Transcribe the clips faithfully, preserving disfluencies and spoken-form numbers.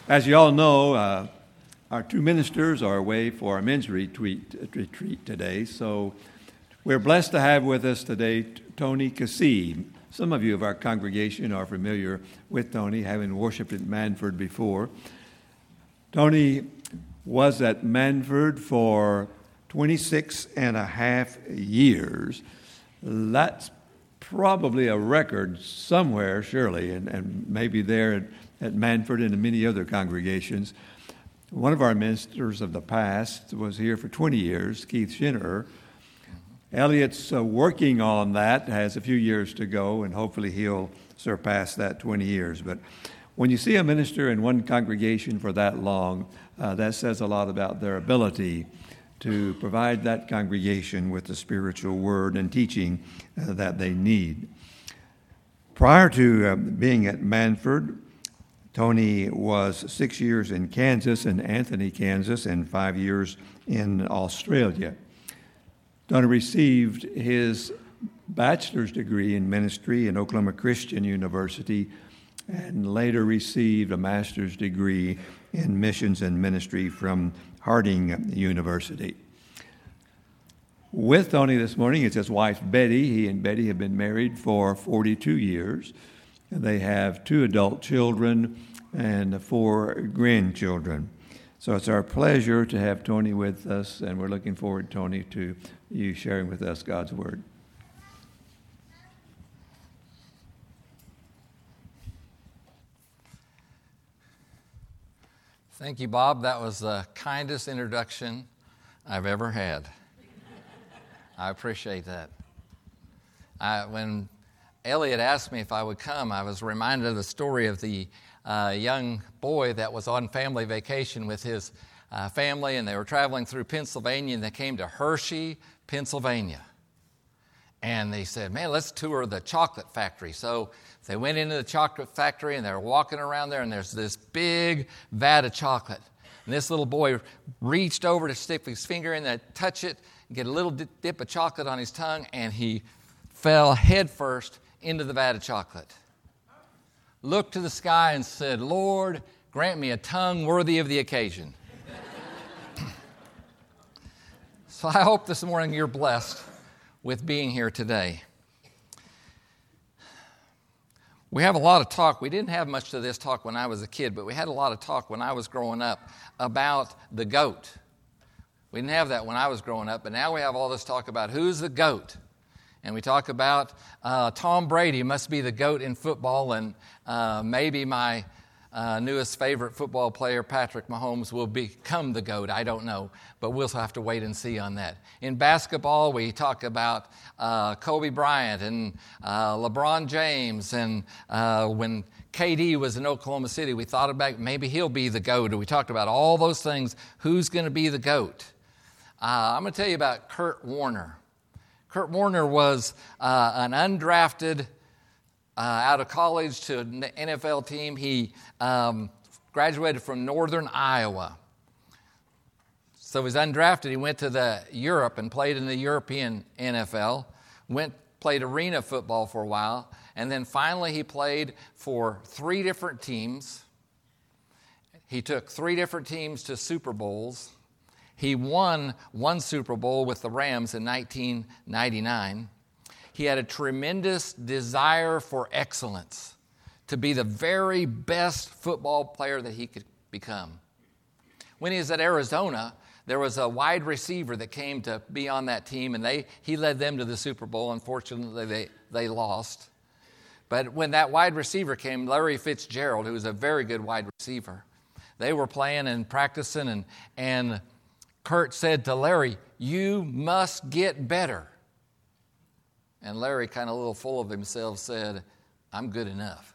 As you all know, uh, our two ministers are away for a men's retreat, retreat today, so we're blessed to have with us today Tony Cassee. Some of you of our congregation are familiar with Tony, having worshiped at Manford before. Tony was at Manford for twenty-six and a half years. That's probably a record somewhere, surely, and, and maybe there at, at Manford and in many other congregations. One of our ministers of the past was here for twenty years, Keith Schinnerer. Elliot's uh, working on that, has a few years to go, and hopefully he'll surpass that twenty years. But when you see a minister in one congregation for that long, uh, that says a lot about their ability to provide that congregation with the spiritual word and teaching uh, that they need. Prior to uh, being at Manford, Tony was six years in Kansas, in Anthony, Kansas, and five years in Australia. Tony received his bachelor's degree in ministry in Oklahoma Christian University and later received a master's degree in missions and ministry from Harding University. With Tony this morning is his wife, Betty. He and Betty have been married for forty-two years. They have two adult children and four grandchildren. So it's our pleasure to have Tony with us, and we're looking forward, Tony, to you sharing with us God's Word. Thank you, Bob. That was the kindest introduction I've ever had. I appreciate that. I, when Elliot asked me if I would come, I was reminded of the story of the uh, young boy that was on family vacation with his uh, family, and they were traveling through Pennsylvania, and they came to Hershey, Pennsylvania. And they said, man, let's tour the chocolate factory. So they went into the chocolate factory, and they were walking around there, and there's this big vat of chocolate. And this little boy reached over to stick his finger in there, touch it, get a little dip of chocolate on his tongue, and he fell headfirst into the vat of chocolate. Looked to the sky and said, Lord, grant me a tongue worthy of the occasion. So I hope this morning you're blessed with being here today. We have a lot of talk. We didn't have much of this talk when I was a kid, but we had a lot of talk when I was growing up about the GOAT. We didn't have that when I was growing up, but now we have all this talk about who's the GOAT. And we talk about uh, Tom Brady must be the GOAT in football, and uh, maybe my uh, newest favorite football player, Patrick Mahomes, will become the GOAT. I don't know, but we'll have to wait and see on that. In basketball, we talk about uh, Kobe Bryant and uh, LeBron James, and uh, when K D was in Oklahoma City, we thought about maybe he'll be the GOAT. We talked about all those things. Who's going to be the GOAT? Uh, I'm going to tell you about Kurt Warner. Kurt Warner was uh, an undrafted, uh, out of college to an N F L team. He um, graduated from Northern Iowa. So he was undrafted. He went to the Europe and played in the European N F L, went played arena football for a while, and then finally he played for three different teams. He took three different teams to Super Bowls. He won one Super Bowl with the Rams in nineteen ninety-nine. He had a tremendous desire for excellence, to be the very best football player that he could become. When he was at Arizona, there was a wide receiver that came to be on that team, and they he led them to the Super Bowl. Unfortunately, they, they lost. But when that wide receiver came, Larry Fitzgerald, who was a very good wide receiver, they were playing and practicing, and and Kurt said to Larry, you must get better. And Larry, kind of a little full of himself, said, I'm good enough.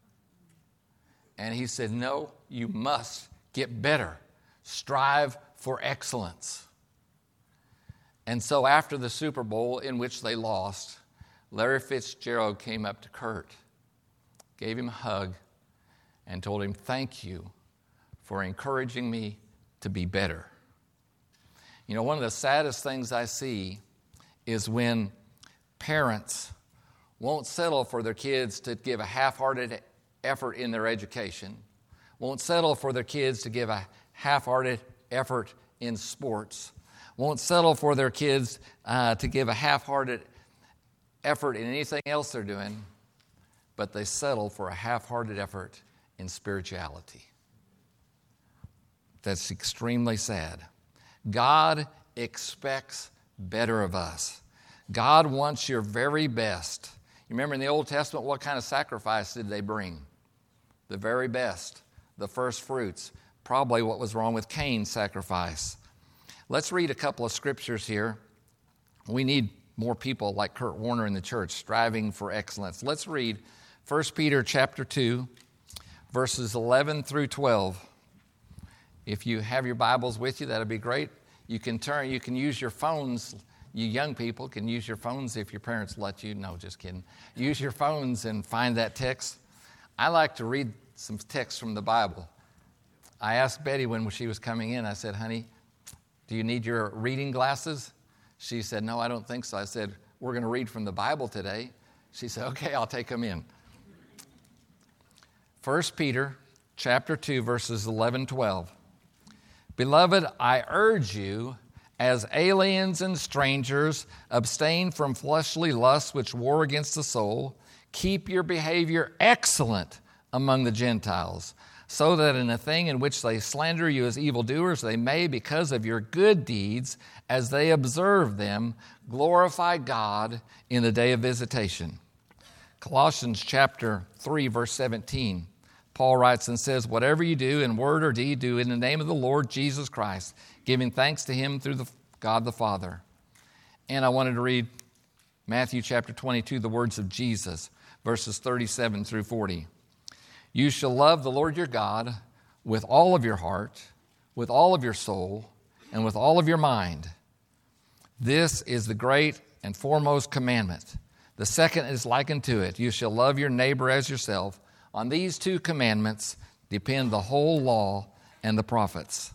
And he said, no, you must get better. Strive for excellence. And so after the Super Bowl, in which they lost, Larry Fitzgerald came up to Kurt, gave him a hug, and told him, thank you for encouraging me to be better. You know, one of the saddest things I see is when parents won't settle for their kids to give a half-hearted effort in their education, won't settle for their kids to give a half-hearted effort in sports, won't settle for their kids uh, to give a half-hearted effort in anything else they're doing, but they settle for a half-hearted effort in spirituality. That's extremely sad. God expects better of us. God wants your very best. You remember in the Old Testament, what kind of sacrifice did they bring? The very best, the first fruits. Probably what was wrong with Cain's sacrifice. Let's read a couple of scriptures here. We need more people like Kurt Warner in the church striving for excellence. Let's read First Peter chapter two, verses eleven through twelve. If you have your Bibles with you, that'd be great. You can turn, you can use your phones. You young people can use your phones if your parents let you. No, just kidding. Use your phones and find that text. I like to read some text from the Bible. I asked Betty when she was coming in, I said, honey, do you need your reading glasses? She said, no, I don't think so. I said, we're going to read from the Bible today. She said, okay, I'll take them in. First Peter chapter two, verses eleven, twelve. Beloved, I urge you, as aliens and strangers, abstain from fleshly lusts which war against the soul. Keep your behavior excellent among the Gentiles, so that in a thing in which they slander you as evildoers, they may, because of your good deeds, as they observe them, glorify God in the day of visitation. Colossians chapter three, verse seventeen. Paul writes and says, whatever you do in word or deed, do in the name of the Lord Jesus Christ, giving thanks to him through the God the Father. And I wanted to read Matthew chapter twenty-two, the words of Jesus, verses thirty-seven through forty. You shall love the Lord your God with all of your heart, with all of your soul, and with all of your mind. This is the great and foremost commandment. The second is like unto it. You shall love your neighbor as yourself. On these two commandments depend the whole law and the prophets.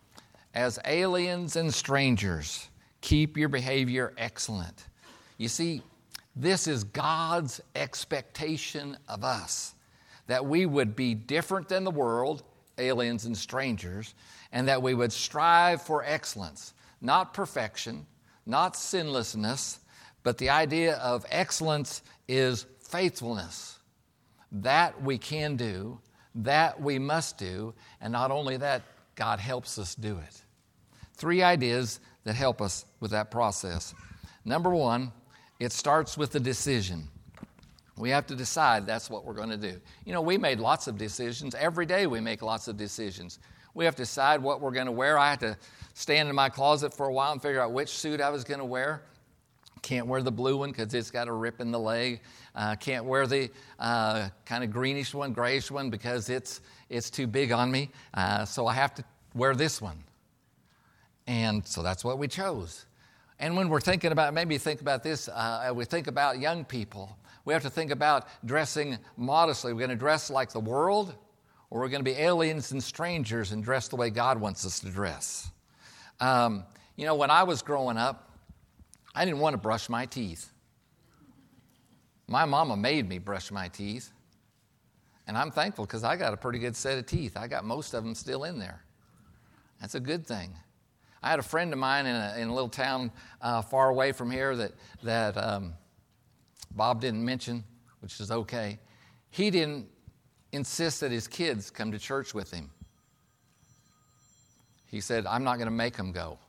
As aliens and strangers, keep your behavior excellent. You see, this is God's expectation of us, that we would be different than the world, aliens and strangers, and that we would strive for excellence, not perfection, not sinlessness, but the idea of excellence is faithfulness. That we can do, that we must do, and not only that, God helps us do it. Three ideas that help us with that process. Number one, it starts with the decision. We have to decide that's what we're going to do. You know, we made lots of decisions. Every day we make lots of decisions. We have to decide what we're going to wear. I had to stand in my closet for a while and figure out which suit I was going to wear. Can't wear the blue one because it's got a rip in the leg. Uh, can't wear the uh, kind of greenish one, grayish one because it's it's too big on me. Uh, so I have to wear this one. And so that's what we chose. And when we're thinking about, maybe think about this, uh, we think about young people. We have to think about dressing modestly. We're going to dress like the world, or we're going to be aliens and strangers and dress the way God wants us to dress. Um, you know, when I was growing up, I didn't want to brush my teeth. My mama made me brush my teeth. And I'm thankful because I got a pretty good set of teeth. I got most of them still in there. That's a good thing. I had a friend of mine in a, in a little town uh, far away from here that, that um, Bob didn't mention, which is okay. He didn't insist that his kids come to church with him. He said, I'm not going to make them go.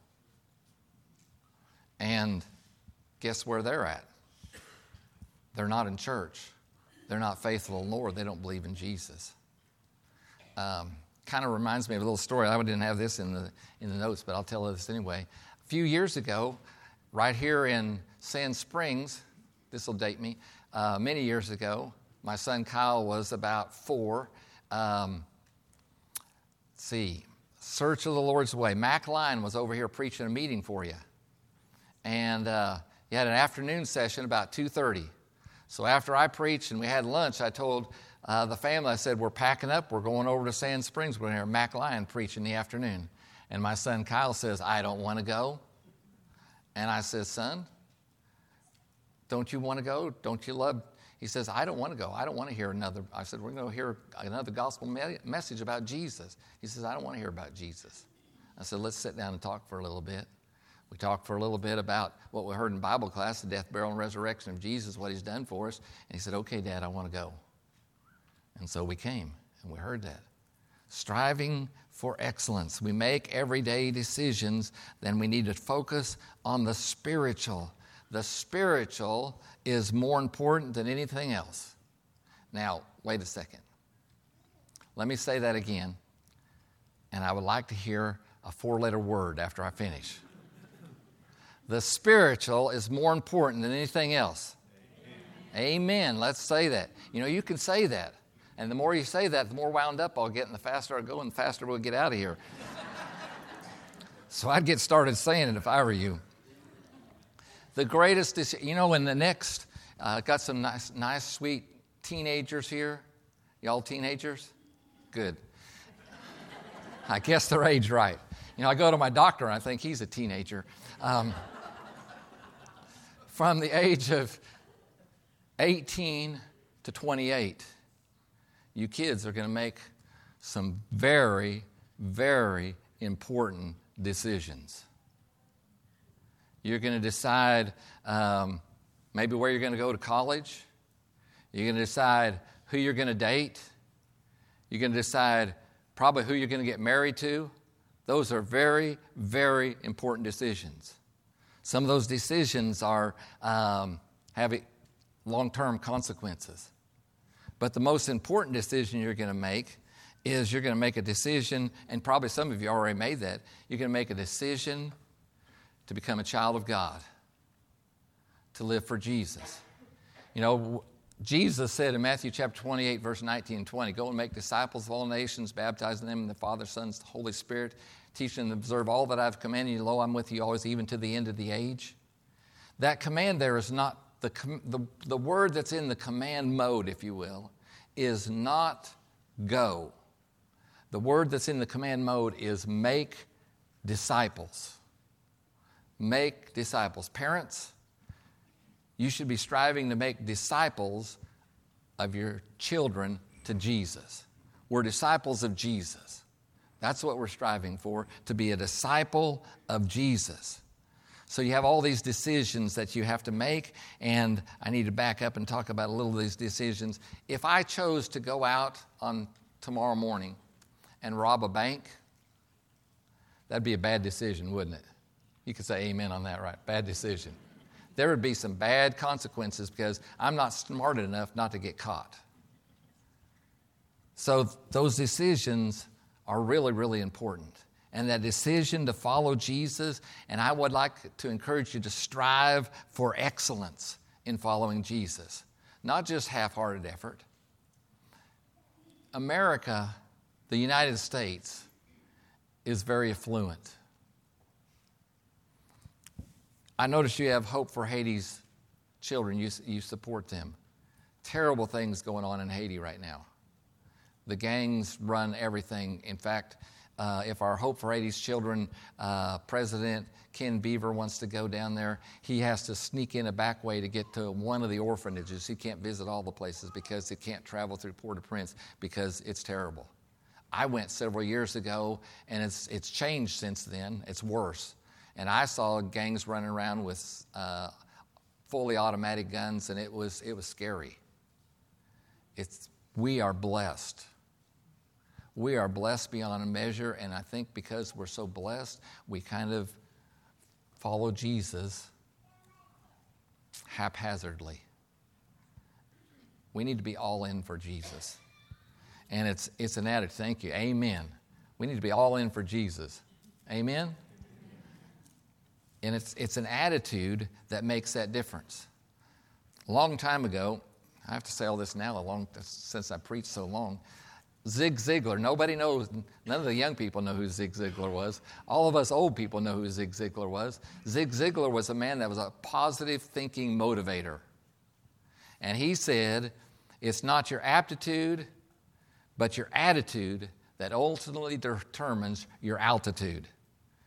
And guess where they're at? They're not in church. They're not faithful to the Lord. They don't believe in Jesus. Um, kind of reminds me of a little story. I didn't have this in the in the notes, but I'll tell this anyway. A few years ago, right here in Sand Springs, this will date me, uh, many years ago, my son Kyle was about four. Um, let's see, Search of the Lord's Way. Mac Lyon was over here preaching a meeting for you. And uh, you had an afternoon session about two thirty. So after I preached and we had lunch, I told uh, the family, I said, we're packing up. We're going over to Sand Springs. We're going to hear Mac Lyon preach in the afternoon. And my son Kyle says, I don't want to go. And I said, son, don't you want to go? Don't you love? He says, I don't want to go. I don't want to hear another. I said, we're going to hear another gospel me- message about Jesus. He says, I don't want to hear about Jesus. I said, let's sit down and talk for a little bit. We talked for a little bit about what we heard in Bible class, the death, burial, and resurrection of Jesus, what he's done for us. And he said, okay, Dad, I want to go. And so we came, and we heard that. Striving for excellence. We make everyday decisions, then we need to focus on the spiritual. The spiritual is more important than anything else. Now, wait a second. Let me say that again, and I would like to hear a four-letter word after I finish. The spiritual is more important than anything else. Amen. Amen. Let's say that. You know, you can say that. And the more you say that, the more wound up I'll get, and the faster I go, and the faster we'll get out of here. So I'd get started saying it if I were you. The greatest, is, you know, in the next, uh, got some nice, nice, sweet teenagers here. Y'all teenagers? Good. I guess they're age right. You know, I go to my doctor, and I think he's a teenager. Um, from the age of eighteen to twenty-eight, you kids are going to make some very, very important decisions. You're going to decide um, maybe where you're going to go to college. You're going to decide who you're going to date. You're going to decide probably who you're going to get married to. Those are very, very important decisions. Some of those decisions are um, have long-term consequences. But the most important decision you're going to make is you're going to make a decision, and probably some of you already made that. You're going to make a decision to become a child of God, to live for Jesus. You know, Jesus said in Matthew chapter twenty-eight, verse nineteen and twenty, go and make disciples of all nations, baptizing them in the Father, Son, and Holy Spirit, teaching them to observe all that I've commanded you. Lo, I'm with you always, even to the end of the age. That command there is not, the, the, the word that's in the command mode, if you will, is not go. The word that's in the command mode is make disciples. Make disciples. Parents, you should be striving to make disciples of your children to Jesus. We're disciples of Jesus. That's what we're striving for, to be a disciple of Jesus. So you have all these decisions that you have to make, and I need to back up and talk about a little of these decisions. If I chose to go out on tomorrow morning and rob a bank, that'd be a bad decision, wouldn't it? You could say amen on that, right? Bad decision. There would be some bad consequences because I'm not smart enough not to get caught. So those decisions are really, really important. And that decision to follow Jesus, and I would like to encourage you to strive for excellence in following Jesus, not just half-hearted effort. America, the United States, is very affluent. I notice you have Hope for Haiti's children. You, you support them. Terrible things going on in Haiti right now. The gangs run everything. In fact, uh, if our Hope for Haiti's children uh, president, Ken Beaver, wants to go down there, he has to sneak in a back way to get to one of the orphanages. He can't visit all the places because he can't travel through Port-au-Prince because it's terrible. I went several years ago, and it's it's changed since then. It's worse. And I saw gangs running around with uh, fully automatic guns, and it was it was scary. It's we are blessed. We are blessed beyond a measure, and I think because we're so blessed, we kind of follow Jesus haphazardly. We need to be all in for Jesus. And it's it's an attitude. Thank you. Amen. We need to be all in for Jesus. Amen? And it's it's an attitude that makes that difference. A long time ago, I have to say all this now, a long, since I preached so long, Zig Ziglar, nobody knows, none of the young people know who Zig Ziglar was. All of us old people know who Zig Ziglar was. Zig Ziglar was a man that was a positive thinking motivator. And he said, it's not your aptitude, but your attitude that ultimately determines your altitude.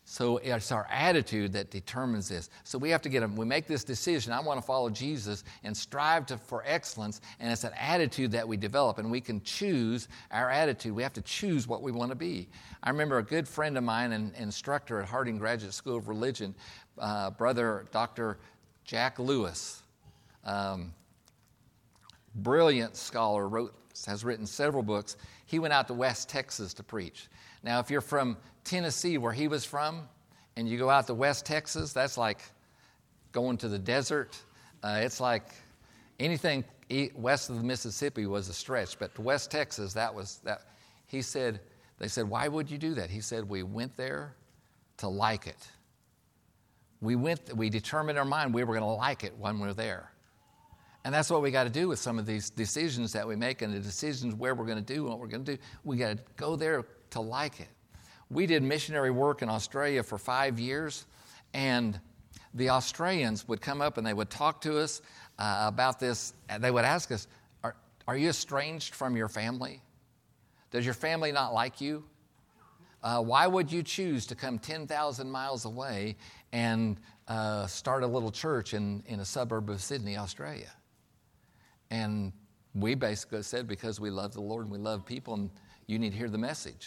So it's our attitude that determines this. So we have to get a, we make this decision, I want to follow Jesus and strive to, for excellence, and it's an attitude that we develop, and we can choose our attitude. We have to choose what we want to be. I remember a good friend of mine and instructor at Harding Graduate School of Religion, uh, Brother Doctor Jack Lewis, um, brilliant scholar, wrote, has written several books. He went out to West Texas to preach. Now, if you're from Tennessee, where he was from, and you go out to West Texas, that's like going to the desert. Uh, it's like anything west of the Mississippi was a stretch, but to West Texas, that was that. He said, they said, why would you do that? He said, we went there to like it. We went, we determined in our mind we were going to like it when we're there. And that's what we got to do with some of these decisions that we make and the decisions where we're going to do and what we're going to do. We got to go there to like it. We did missionary work in Australia for five years, and the Australians would come up and they would talk to us uh, about this. And they would ask us, are, are you estranged from your family? Does your family not like you? Uh, why would you choose to come ten thousand miles away and uh, start a little church in, in a suburb of Sydney, Australia? And we basically said, because we love the Lord and we love people, and you need to hear the message.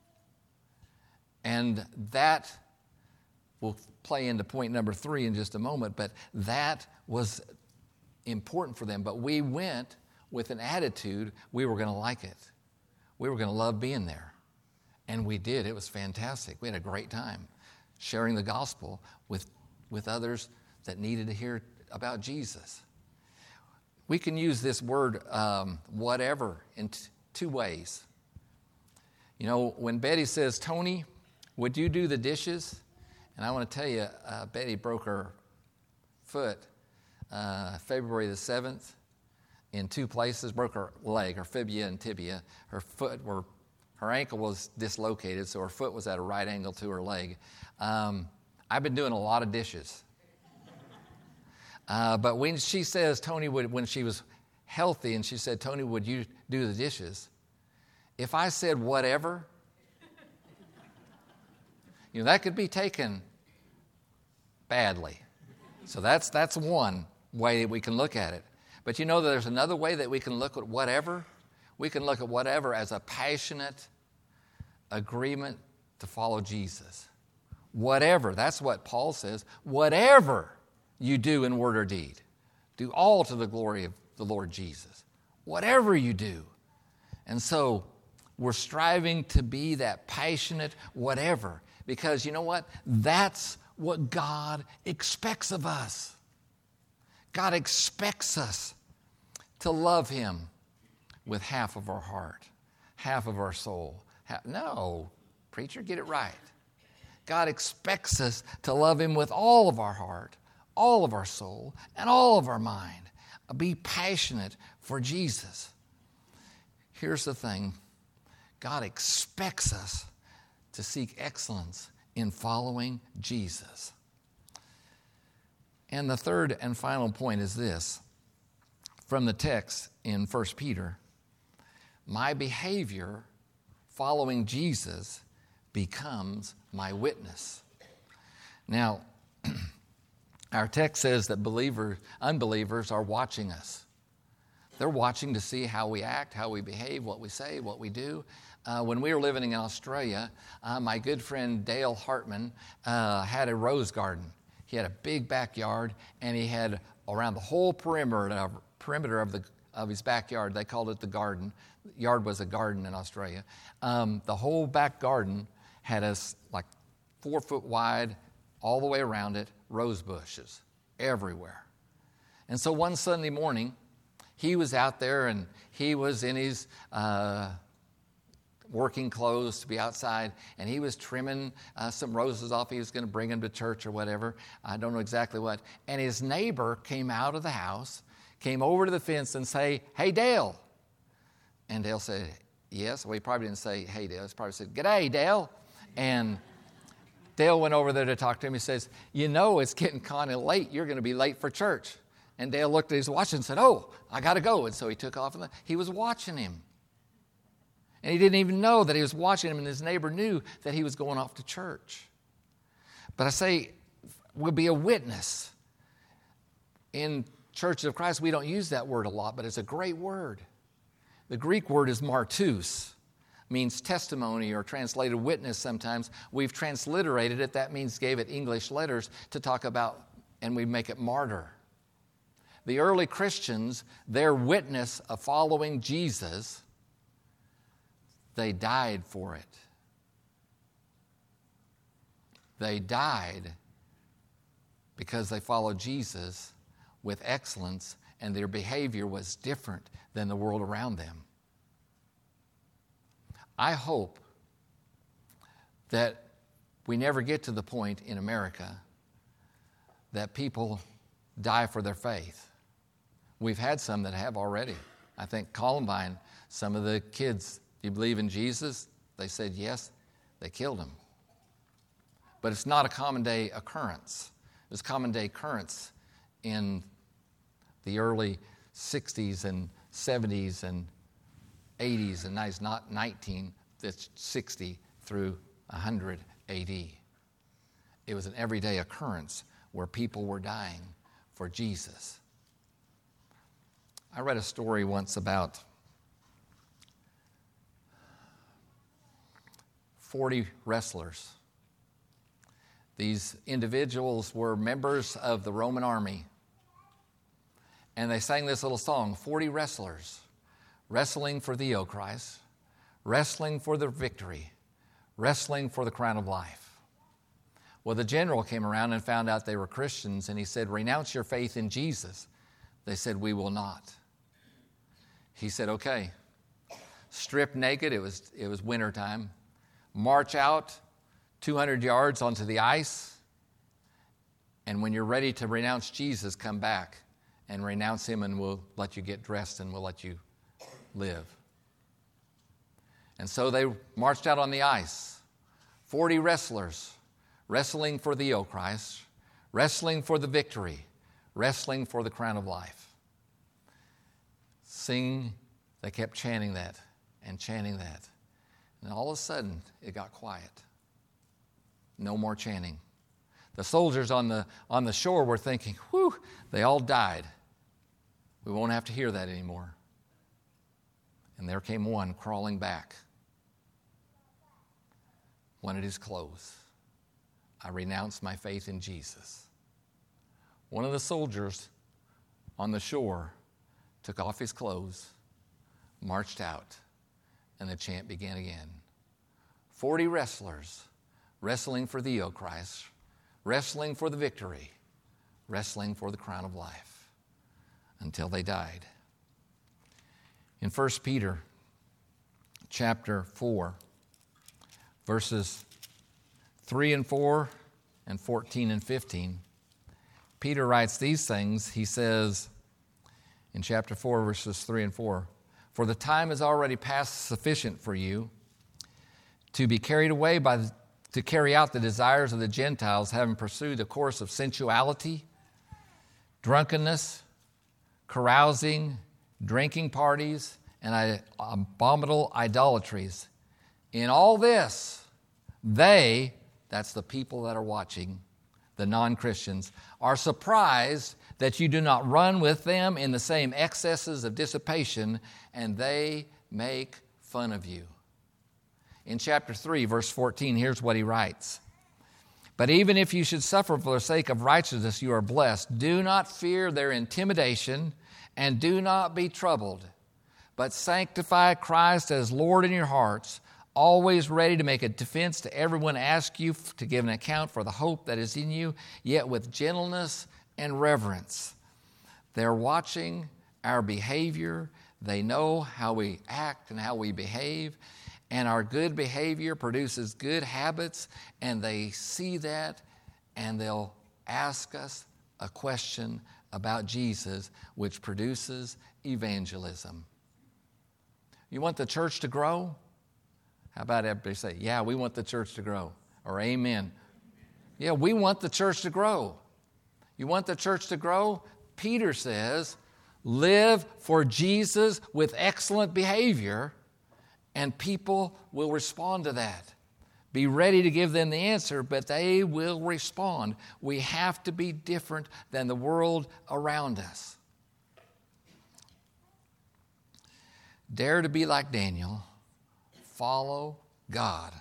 And that will play into point number three in just a moment, but that was important for them. But we went with an attitude we were going to like it. We were going to love being there. And we did. It was fantastic. We had a great time sharing the gospel with, with others that needed to hear about Jesus. We can use this word, um, whatever, in t- two ways. You know, when Betty says, Tony, would you do the dishes? And I want to tell you, uh, Betty broke her foot uh, February the seventh in two places, broke her leg, her fibula and tibia. Her foot were, her ankle was dislocated, so her foot was at a right angle to her leg. Um, I've been doing a lot of dishes. Uh, but when she says, Tony, would, when she was healthy, and she said, Tony, would you do the dishes? If I said whatever, you know, that could be taken badly. So that's that's one way we can look at it. But you know, there's another way that we can look at whatever. We can look at whatever as a passionate agreement to follow Jesus. Whatever, that's what Paul says. Whatever you do in word or deed, do all to the glory of the Lord Jesus. Whatever you do. And so we're striving to be that passionate whatever. Because you know what? That's what God expects of us. God expects us to love Him with half of our heart, half of our soul. No, preacher, get it right. God expects us to love Him with all of our heart, all of our soul, and all of our mind. Be passionate for Jesus. Here's the thing. God expects us to seek excellence in following Jesus. And the third and final point is this. From the text in First Peter, my behavior following Jesus becomes my witness. Now, our text says that believers, unbelievers are watching us. They're watching to see how we act, how we behave, what we say, what we do. Uh, when we were living in Australia, uh, my good friend Dale Hartman uh, had a rose garden. He had a big backyard, and he had around the whole perimeter of, perimeter of, the, of his backyard, they called it the garden. The yard was a garden in Australia. Um, the whole back garden had us like four foot wide, all the way around it, rose bushes everywhere. And so one Sunday morning, he was out there, and he was in his uh, working clothes to be outside, and he was trimming uh, some roses off. He was going to bring them to church or whatever. I don't know exactly what. And his neighbor came out of the house, came over to the fence and say, "Hey, Dale." And Dale said, "Yes." Well, he probably didn't say, "Hey, Dale." He probably said, "G'day, Dale." And Dale went over there to talk to him. He says, "You know, it's getting kind of late. You're going to be late for church." And Dale looked at his watch and said, "Oh, I got to go." And so he took off. And he was watching him. And he didn't even know that he was watching him, and his neighbor knew that he was going off to church. But I say, we'll be a witness. In Church of Christ, we don't use that word a lot, but it's a great word. The Greek word is martus, means testimony or translated witness sometimes. We've transliterated it. That means gave it English letters to talk about, and we make it martyr. The early Christians, their witness of following Jesus, they died for it. They died because they followed Jesus with excellence, and their behavior was different than the world around them. I hope that we never get to the point in America that people die for their faith. We've had some that have already. I think Columbine, some of the kids, do you believe in Jesus? They said yes. They killed him. But it's not a common day occurrence. It was a common day occurrence in the early sixties and seventies and eighties, and it's not nineteen, it's sixty through one hundred A D. It was an everyday occurrence where people were dying for Jesus. I read a story once about forty wrestlers. These individuals were members of the Roman army. And they sang this little song, forty wrestlers, wrestling for thee, O Christ, wrestling for the victory, wrestling for the crown of life. Well, the general came around and found out they were Christians, and he said, renounce your faith in Jesus. They said, we will not. He said, okay, strip naked, it was, it was wintertime, march out two hundred yards onto the ice, and when you're ready to renounce Jesus, come back and renounce him, and we'll let you get dressed and we'll let you live. And so they marched out on the ice, forty wrestlers, wrestling for thee, O Christ, wrestling for the victory, wrestling for the crown of life. Sing, they kept chanting that and chanting that. And all of a sudden, it got quiet. No more chanting. The soldiers on the, on the shore were thinking, whew, they all died. We won't have to hear that anymore. And there came one crawling back. Wanted his clothes. I renounced my faith in Jesus. One of the soldiers on the shore took off his clothes, marched out, and the chant began again. Forty wrestlers wrestling for thee, O Christ, wrestling for the victory, wrestling for the crown of life, until they died. In First Peter chapter four, verses three and four and fourteen and fifteen, Peter writes these things. He says in chapter four, verses three and four, for the time is already past sufficient for you to be carried away by the to carry out the desires of the Gentiles, having pursued a course of sensuality, drunkenness, carousing, drinking parties, and abominable idolatries. In all this, they, that's the people that are watching, the non-Christians, are surprised that you do not run with them in the same excesses of dissipation, and they make fun of you. In chapter three, verse fourteen, here's what he writes. But even if you should suffer for the sake of righteousness, you are blessed. Do not fear their intimidation, and do not be troubled, but sanctify Christ as Lord in your hearts, always ready to make a defense to everyone ask you to give an account for the hope that is in you, yet with gentleness and reverence. They're watching our behavior. They know how we act and how we behave. And our good behavior produces good habits, and they see that, and they'll ask us a question about Jesus, which produces evangelism. You want the church to grow? How about everybody say, yeah, we want the church to grow, or amen. Yeah, we want the church to grow. You want the church to grow? Peter says, live for Jesus with excellent behavior, and people will respond to that. Be ready to give them the answer, but they will respond. We have to be different than the world around us. Dare to be like Daniel. Follow God.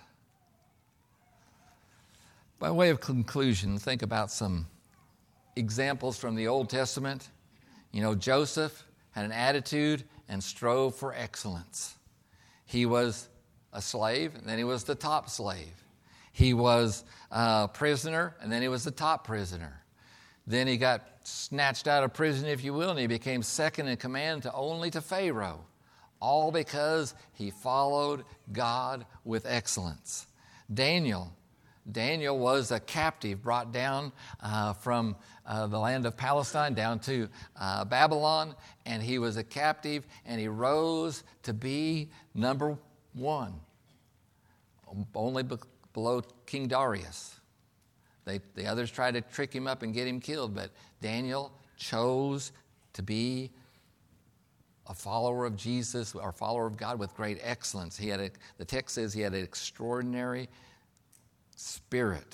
By way of conclusion, think about some examples from the Old Testament. You know, Joseph had an attitude and strove for excellence. He was a slave, and then he was the top slave. He was a prisoner, and then he was the top prisoner. Then he got snatched out of prison, if you will, and he became second in command to only to Pharaoh, all because he followed God with excellence. Daniel, Daniel was a captive brought down uh, from uh, the land of Palestine down to uh, Babylon, and he was a captive, and he rose to be number one, only be- below King Darius. They, the others tried to trick him up and get him killed, but Daniel chose to be a follower of Jesus, or a follower of God with great excellence. He had a, the text says he had an extraordinary spirit.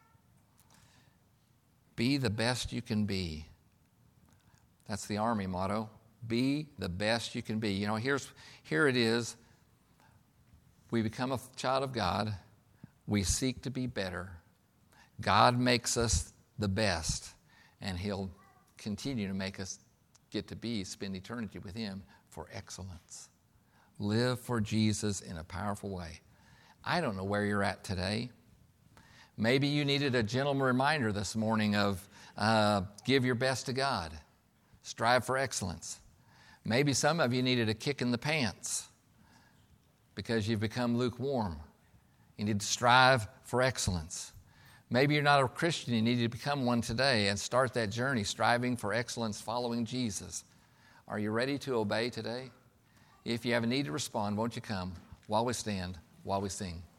Be the best you can be. That's the Army motto. Be the best you can be. You know, here's here it is. We become a child of God. We seek to be better. God makes us the best, and He'll continue to make us get to be, spend eternity with Him for excellence. Live for Jesus in a powerful way. I don't know where you're at today. Maybe you needed a gentle reminder this morning of uh, give your best to God. Strive for excellence. Maybe some of you needed a kick in the pants because you've become lukewarm. You need to strive for excellence. Maybe you're not a Christian. You need to become one today and start that journey, striving for excellence, following Jesus. Are you ready to obey today? If you have a need to respond, won't you come while we stand, while we sing?